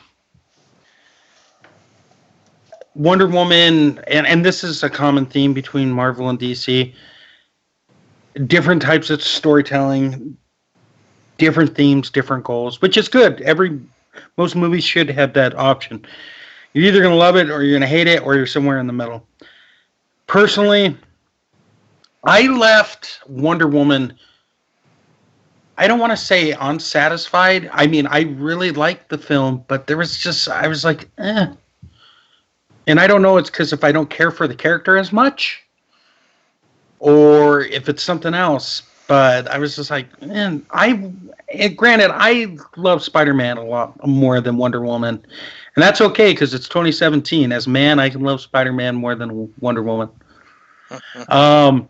Wonder Woman, and, and this is a common theme between Marvel and D C. Different types of storytelling, different themes, different goals, which is good. Every most movies should have that option. You're either gonna love it or you're gonna hate it, or you're somewhere in the middle. Personally, I left Wonder Woman. I don't want to say unsatisfied. I mean, I really liked the film, but there was just I was like, eh. And I don't know. It's because if I don't care for the character as much, or if it's something else. But I was just like, man, I. And granted, I love Spider-Man a lot more than Wonder Woman, and that's okay because it's twenty seventeen. As a man, I can love Spider-Man more than Wonder Woman. Um,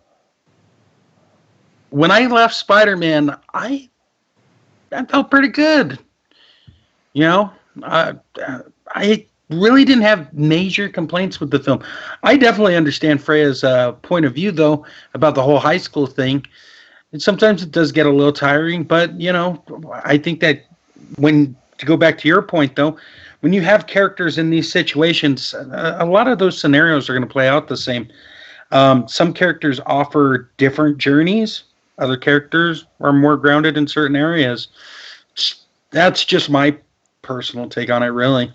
when I left Spider-Man, I I felt pretty good. You know, uh, I really didn't have major complaints with the film. I definitely understand Freya's uh, point of view, though, about the whole high school thing. And sometimes it does get a little tiring, but you know, I think that when to go back to your point, though, when you have characters in these situations, a, a lot of those scenarios are going to play out the same. Um, some characters offer different journeys. Other characters are more grounded in certain areas. That's just my personal take on it, really.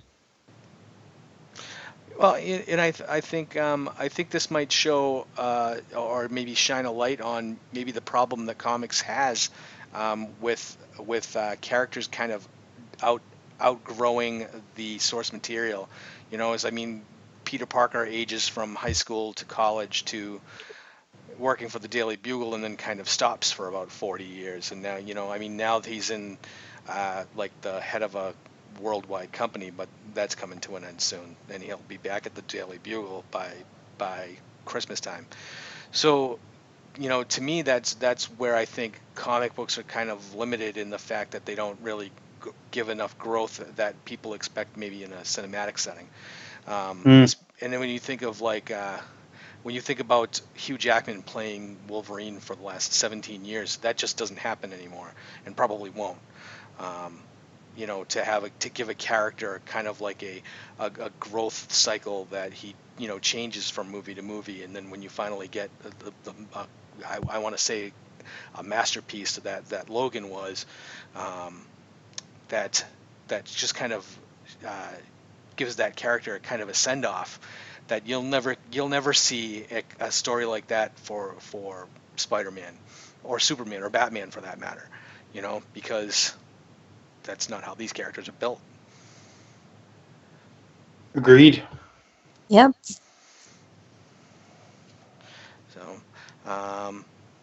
Well, and and I th- I think um, I think this might show uh, or maybe shine a light on maybe the problem that comics has um, with with uh, characters kind of out outgrowing the source material. You know, as I mean, Peter Parker ages from high school to college to working for the Daily Bugle and then kind of stops for about forty years. And now, you know, I mean, now he's in uh, like the head of a worldwide company, but that's coming to an end soon. And he'll be back at the Daily Bugle by by Christmas time. So, you know, to me, that's that's where I think comic books are kind of limited in the fact that they don't really g- give enough growth that people expect maybe in a cinematic setting. Um, Mm. es- and then when you think of like uh, when you think about Hugh Jackman playing Wolverine for the last seventeen years, that just doesn't happen anymore, and probably won't. Um, you know, to have a, to give a character kind of like a, a a growth cycle that he, you know, changes from movie to movie, and then when you finally get the, the, the uh, I, I want to say a masterpiece that that Logan was, um, that that just kind of uh, gives that character a kind of a send off that you'll never you'll never see a, a story like that for for Spider-Man or Superman or Batman for that matter, you know, because that's not how these characters are built. Agreed. Yep. So, um,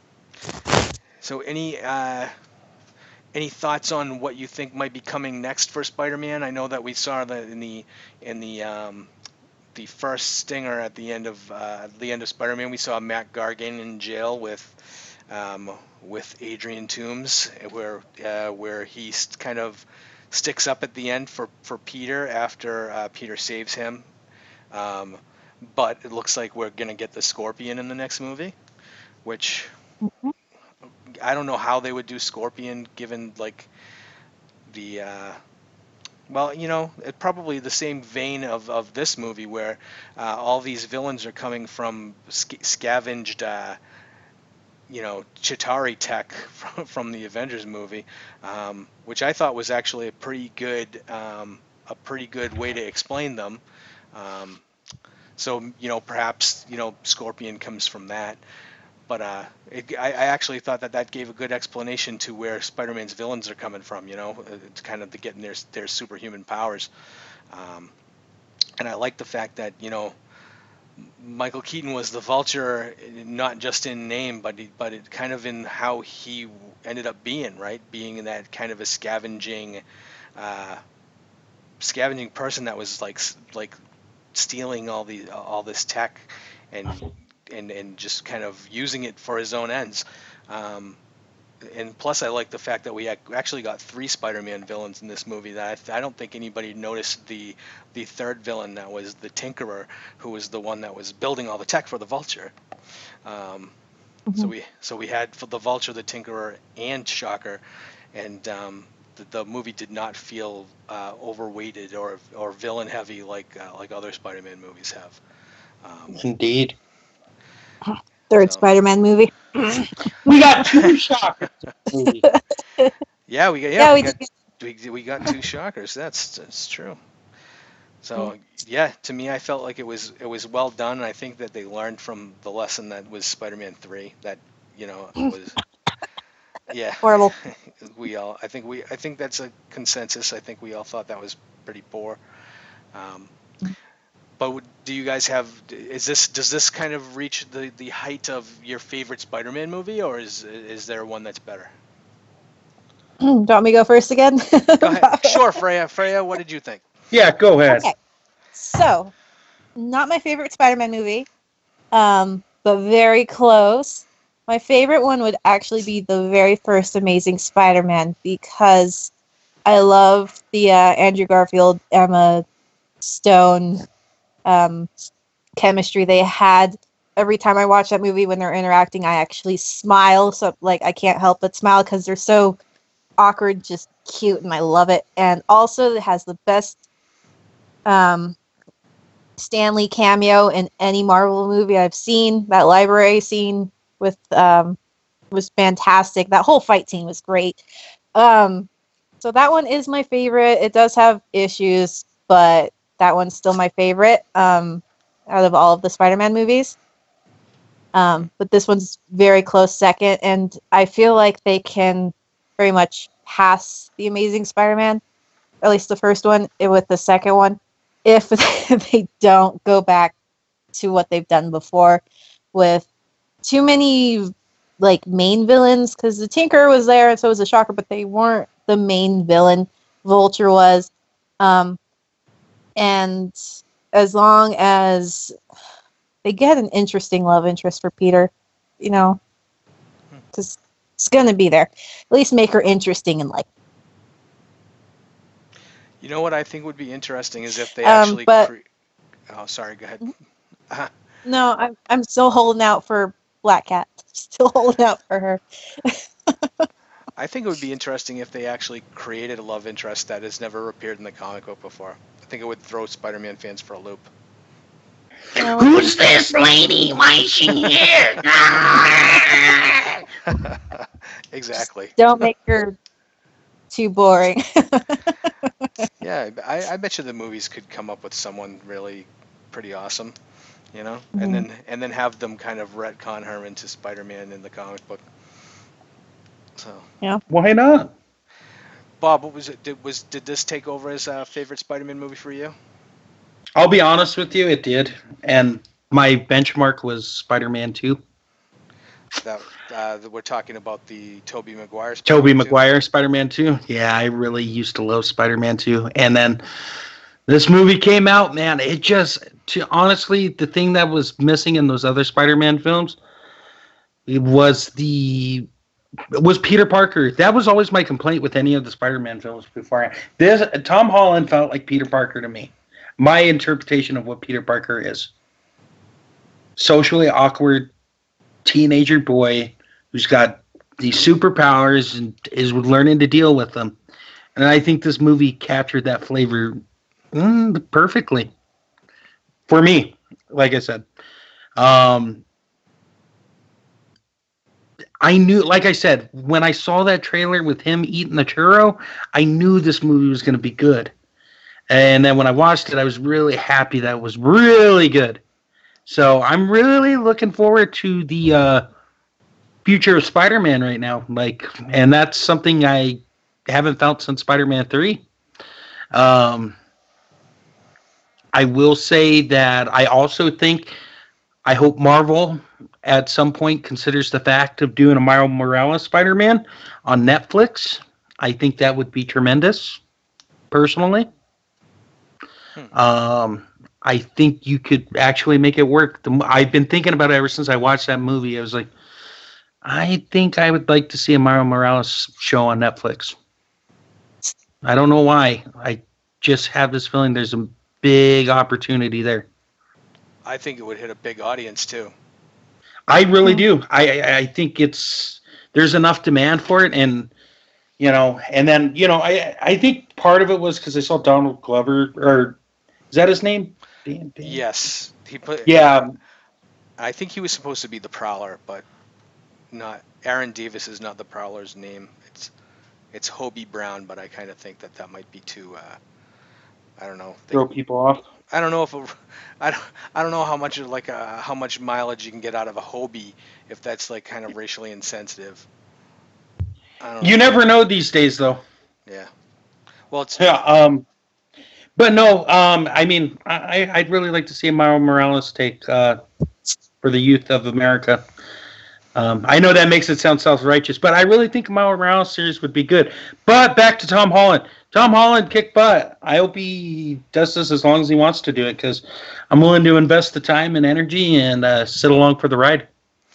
so any uh, any thoughts on what you think might be coming next for Spider-Man? I know that we saw that in the in the um, the first stinger at the end of uh, the end of Spider-Man, we saw Matt Gargan in jail with um, with Adrian Toomes, where uh, where he st- kind of sticks up at the end for for Peter after uh, Peter saves him. Um, but it looks like we're gonna get the Scorpion in the next movie, which Mhm. I don't know how they would do Scorpion given like the uh, well, you know, it probably the same vein of, of this movie where uh, all these villains are coming from sc- scavenged, uh, you know, Chitauri tech from, from the Avengers movie, um, which I thought was actually a pretty good um, a pretty good way to explain them. Um, so, you know, perhaps, you know, Scorpion comes from that. But uh, it, I, I actually thought that that gave a good explanation to where Spider-Man's villains are coming from. You know, uh, it's kind of the getting their their superhuman powers. Um, and I like the fact that you know Michael Keaton was the Vulture, not just in name, but he, but it kind of in how he ended up being, right? Being in that kind of a scavenging, uh, scavenging person that was like s- like stealing all the all this tech and and and just kind of using it for his own ends. Um, and plus, I like the fact that we ac- actually got three Spider-Man villains in this movie. That I, th- I don't think anybody noticed the the third villain that was the Tinkerer, who was the one that was building all the tech for the Vulture. Um, so Mhm. we so we had for the Vulture, the Tinkerer, and Shocker, and um, the, the movie did not feel uh, overweighted or or villain heavy like uh, like other Spider-Man movies have. Um, Indeed. Third so Spider-Man movie. We got two shockers in the movie. yeah, we got yeah Yeah, we we got did. we, we got two Shockers. That's that's true. Yeah. So yeah, to me, I felt like it was it was well done. And I think that they learned from the lesson that was Spider-Man three. That you know was yeah. Horrible. we all I think we I think that's a consensus. I think we all thought that was pretty poor. Um, but would- do you guys have is this does this kind of reach the the height of your favorite Spider-Man movie, or is is there one that's better? Do you want me to go first again? Go ahead. Sure, Freya. Freya, what did you think? Yeah, go ahead. Okay, so not my favorite Spider-Man movie, um, but very close. My favorite one would actually be the very first Amazing Spider-Man because I love the uh, Andrew Garfield, Emma Stone um, chemistry they had. Every time I watch that movie when they're interacting, I actually smile. So like I can't help but smile because they're so awkward, just cute, and I love it. And also, it has the best um, Stanley cameo in any Marvel movie I've seen. That library scene with um, was fantastic. That whole fight scene was great. Um, so that one is my favorite. It does have issues, but that one's still my favorite um, out of all of the Spider-Man movies. Um, but this one's very close second, and I feel like they can very much pass the Amazing Spider-Man, at least the first one, eh, with the second one, if they don't go back to what they've done before with too many like main villains. Because the Tinker was there, and so was the Shocker, but they weren't the main villain. Vulture was, um, and as long as they get an interesting love interest for Peter, you know, because it's gonna be there. At least make her interesting and like. You know what I think would be interesting is if they Um, actually but cre- oh, sorry, go ahead. Uh, no, I'm I'm still holding out for Black Cat. Still holding out for her. I think it would be interesting if they actually created a love interest that has never appeared in the comic book before. I think it would throw Spider-Man fans for a loop. Well, Who's this lady? Why is she here? Exactly. don't make her too boring. Yeah, I, I bet you the movies could come up with someone really pretty awesome, you know, and Mhm. then and then have them kind of retcon her into Spider-Man in the comic book. So, Why not? Bob, what was it? Did was did this take over as a favorite Spider-Man movie for you? I'll be honest with you, it did. And my benchmark was Spider-Man two. That uh, that we're talking about the Tobey Maguire Tobey Spider-Man two? Maguire Spider-Man two. Yeah, I really used to love Spider-Man two. And then this movie came out, man. It just, to honestly, the thing that was missing in those other Spider-Man films, it was the it was Peter Parker. That was always my complaint with any of the Spider-Man films before. This Tom Holland felt like Peter Parker to me. My interpretation of what Peter Parker is: socially awkward teenager boy who's got these superpowers and is learning to deal with them. And I think this movie captured that flavor mm, perfectly for me. Like I said, um, I knew, like I said, when I saw that trailer with him eating the churro, I knew this movie was going to be good. And then when I watched it, I was really happy that it was really good. So I'm really looking forward to the uh, future of Spider-Man right now. Like, and that's something I haven't felt since Spider-Man three. Um, I will say that I also think, I hope Marvel at some point considers the fact of doing a Miles Morales Spider-Man on Netflix. I think that would be tremendous, personally. Hmm. Um, I think you could actually make it work. The, I've been thinking about it ever since I watched that movie. I was like, I think I would like to see a Miles Morales show on Netflix. I don't know why. I just have this feeling there's a big opportunity there. I think it would hit a big audience too. I really do. I, I I think it's there's enough demand for it, and you know, and then you know, I I think part of it was because I saw Donald Glover, or is that his name? Dan, Dan? Yes, he put. Yeah, I think he was supposed to be the Prowler, but not. Aaron Davis is not the Prowler's name. It's it's Hobie Brown, but I kind of think that that might be too. Uh, I don't know. They, throw people off. I don't know if a, I don't I don't know how much of like a, how much mileage you can get out of a Hobie if that's like kind of racially insensitive. I don't You know. never know these days, though. Yeah. Well, it's Yeah. Um. But no. Um. I mean, I I'd really like to see a Miles Morales take uh, for the youth of America. Um, I know that makes it sound self-righteous, but I really think a Miles Morales series would be good. But back to Tom Holland. Tom Holland kicked butt. I hope he does this as long as he wants to do it, because I'm willing to invest the time and energy and uh, sit along for the ride.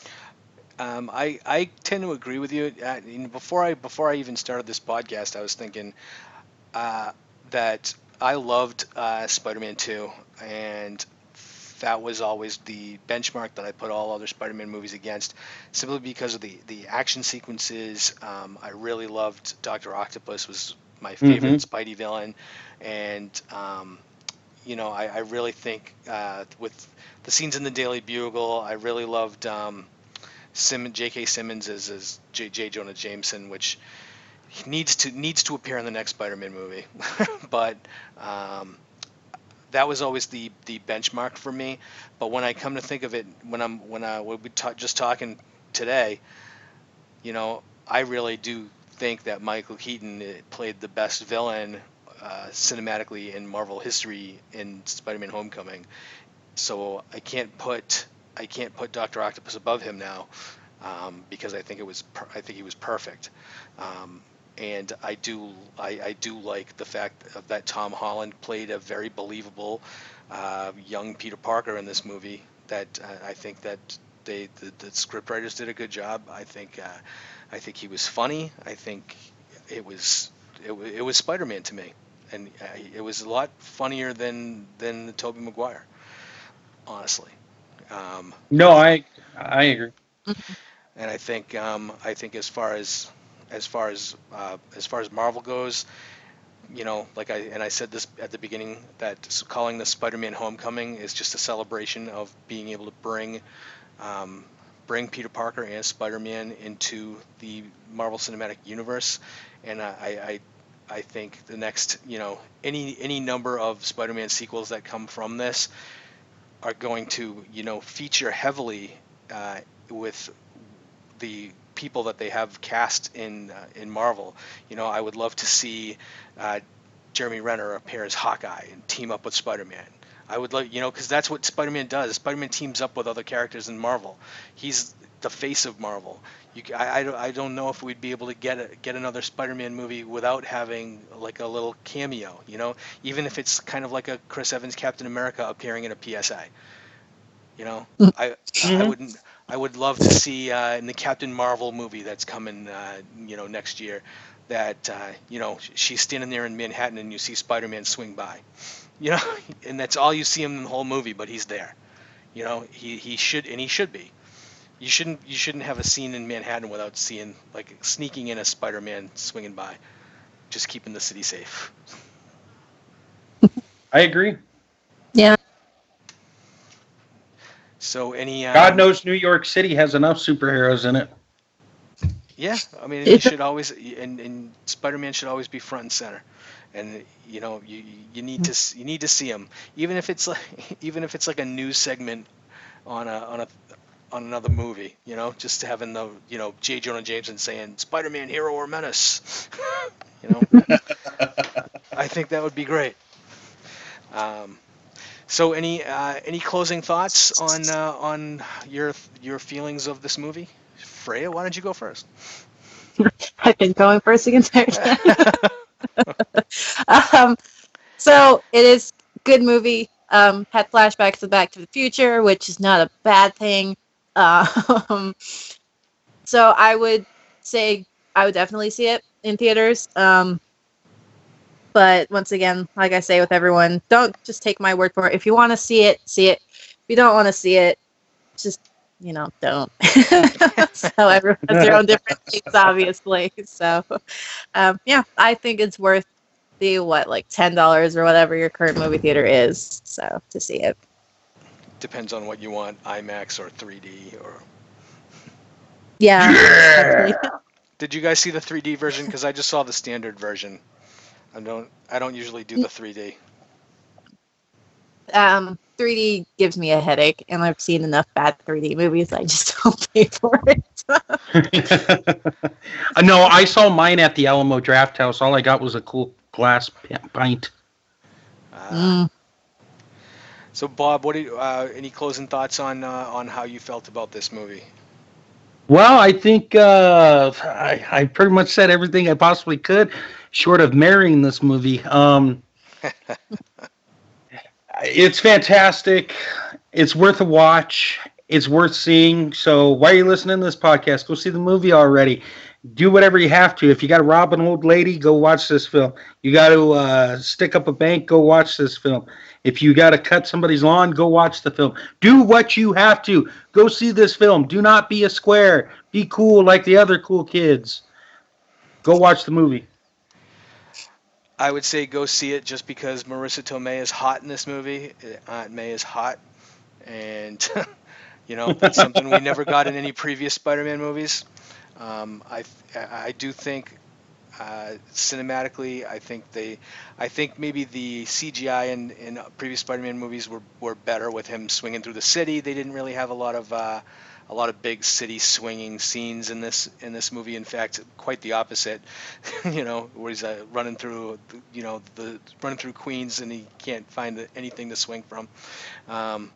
Um, I, I tend to agree with you. Uh, you know, before I before I even started this podcast, I was thinking uh, that I loved uh, Spider-Man two, and that was always the benchmark that I put all other Spider-Man movies against, simply because of the the action sequences. Um, I really loved Doctor Octopus, was my favorite Mm-hmm. Spidey villain, and um, you know I, I really think uh, with the scenes in the Daily Bugle, I really loved. Um, Sim, J K. Simmons as, as J. J. Jonah Jameson, which he needs to needs to appear in the next Spider-Man movie. But um, that was always the the benchmark for me. But when I come to think of it, when I'm when I when we talk, just talking today, you know, I really do think that Michael Keaton uh, played the best villain uh, cinematically in Marvel history in Spider-Man: Homecoming. So I can't put I can't put Doctor Octopus above him now, um, because I think it was per- I think he was perfect, um, and I do I, I do like the fact of that Tom Holland played a very believable uh, young Peter Parker in this movie. That uh, I think that they the, the scriptwriters did a good job. I think uh, I think he was funny. I think it was it, wa- it was Spider-Man to me, and uh, it was a lot funnier than than the Tobey Maguire, honestly. Um, No, I I agree. and I think um, I think as far as as far as uh, as far as Marvel goes, you know, like I and I said this at the beginning, that s- calling this Spider-Man Homecoming is just a celebration of being able to bring um, bring Peter Parker and Spider-Man into the Marvel Cinematic Universe, and I, I I think the next, you know, any any number of Spider-Man sequels that come from this are going to, you know, feature heavily uh, with the people that they have cast in uh, in Marvel. You know, I would love to see uh, Jeremy Renner appear as Hawkeye and team up with Spider-Man. I would like, you know, because that's what Spider-Man does. Spider-Man teams up with other characters in Marvel. He's the face of Marvel. You, c- I, I don't I don't know if we'd be able to get a, get another Spider-Man movie without having like a little cameo. You know, even if it's kind of like a Chris Evans Captain America appearing in a P S A. You know, I I Hmm. wouldn't I would love to see uh, in the Captain Marvel movie that's coming, uh, you know, next year, that uh, you know, sh- she's standing there in Manhattan and you see Spider-Man swing by, you know, and that's all you see him in the whole movie, but he's there. You know, he he should, and he should be. You shouldn't you shouldn't have a scene in Manhattan without seeing, like, sneaking in a Spider-Man swinging by, just keeping the city safe. I agree. Yeah. So any God um, knows New York City has enough superheroes in it. yeah, I mean, you It, should always, and, and Spider-Man should always be front and center, and you know, you you need to s- you need to see him, even if it's like even if it's like a news segment on a on a on another movie, you know, just having the, you know, J. Jonah Jameson saying Spider-Man, hero or menace, you know, I think that would be great. Um, so any uh, any closing thoughts on uh, on your your feelings of this movie, Freya? Why don't you go first? I've been going first the entire time. um, so it is good movie. Um, had flashbacks to Back to the Future, which is not a bad thing. Um, so I would say I would definitely see it in theaters. Um, but once again, like I say with everyone, don't just take my word for it. If you want to see it, see it. If you don't want to see it, just, you know, don't. So everyone has their own different things, obviously. So um, yeah, I think it's worth the what, like ten dollars or whatever your current movie theater is. So to see it. Depends on what you want, IMAX or three D or. Yeah, Yeah. definitely. Did you guys see the three D version? Because I just saw the standard version. I don't I don't usually do the three D. Um, three D gives me a headache, and I've seen enough bad three D movies. I just don't pay for it. No, I saw mine at the Alamo Draft House. All I got was a cool glass p- pint. Uh, Mm. so Bob, what do you, uh, any closing thoughts on uh, on how you felt about this movie? Well, I think uh, I, I pretty much said everything I possibly could, short of marrying this movie. Um, it's fantastic. It's worth a watch. It's worth seeing. So why are you listening to this podcast? Go see the movie already. Do whatever you have to. If you got to rob an old lady, go watch this film. You got to uh, stick up a bank, go watch this film. If you got to cut somebody's lawn, go watch the film. Do what you have to. Go see this film. Do not be a square. Be cool like the other cool kids. Go watch the movie. I would say go see it just because Marissa Tomei is hot in this movie. Uh, Aunt May is hot, and you know, that's something we never got in any previous Spider-Man movies. Um, I I do think uh, cinematically, I think they, I think maybe the C G I in, in previous Spider-Man movies were, were better with him swinging through the city. They didn't really have a lot of uh, a lot of big city swinging scenes in this in this movie. In fact, quite the opposite. You know, where he's uh, running through, you know, the running through Queens and he can't find anything to swing from. Um,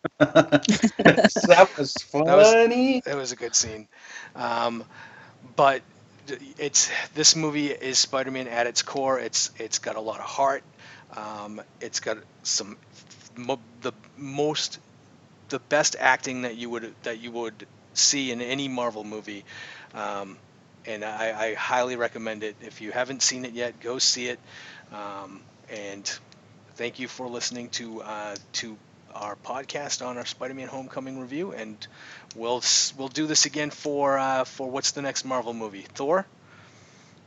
That was that was funny. that was a good scene. Um, but it's this movie is Spider-Man at its core. It's it's got a lot of heart. Um, it's got some mo- the most the best acting that you would that you would see in any Marvel movie. Um, and I, I highly recommend it. If you haven't seen it yet, go see it. Um, and thank you for listening to uh, to our podcast on our Spider-Man Homecoming review. And we'll s- we'll do this again for uh, for what's the next Marvel movie? Thor.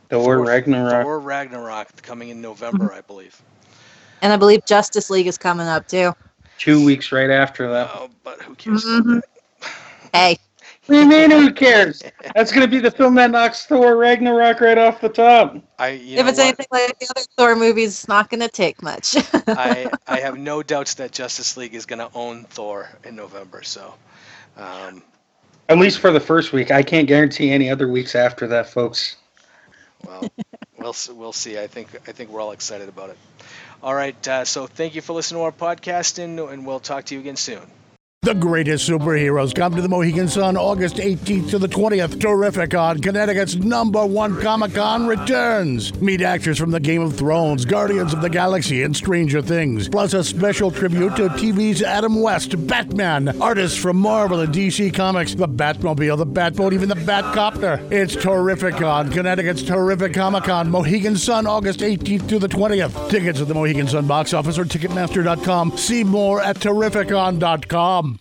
Thor Ragnarok. Thor Ragnarok coming in November, I believe. And I believe Justice League is coming up too. Two weeks right after that. Oh, but who cares Mhm. about Hey, What do you mean, who cares? That's going to be the film that knocks Thor Ragnarok right off the top. that? I, you if know it's what? anything like the other Thor movies, it's not going to take much. I I have no doubts that Justice League is going to own Thor in November. So, um, At least for the first week. I can't guarantee any other weeks after that, folks. well, we'll s- we'll see. I think I think we're all excited about it. All right. Uh, so thank you for listening to our podcast, and, and we'll talk to you again soon. The greatest superheroes come to the Mohegan Sun August eighteenth to the twentieth. Terrificon, Connecticut's number one Comic-Con returns. Meet actors from the Game of Thrones, Guardians of the Galaxy, and Stranger Things. Plus a special tribute to T V's Adam West, Batman, artists from Marvel and D C Comics, the Batmobile, the Batboat, even the Batcopter. It's Terrificon, Connecticut's terrific Comic-Con, Mohegan Sun August eighteenth to the twentieth. Tickets at the Mohegan Sun box office or Ticketmaster dot com. See more at Terrificon dot com.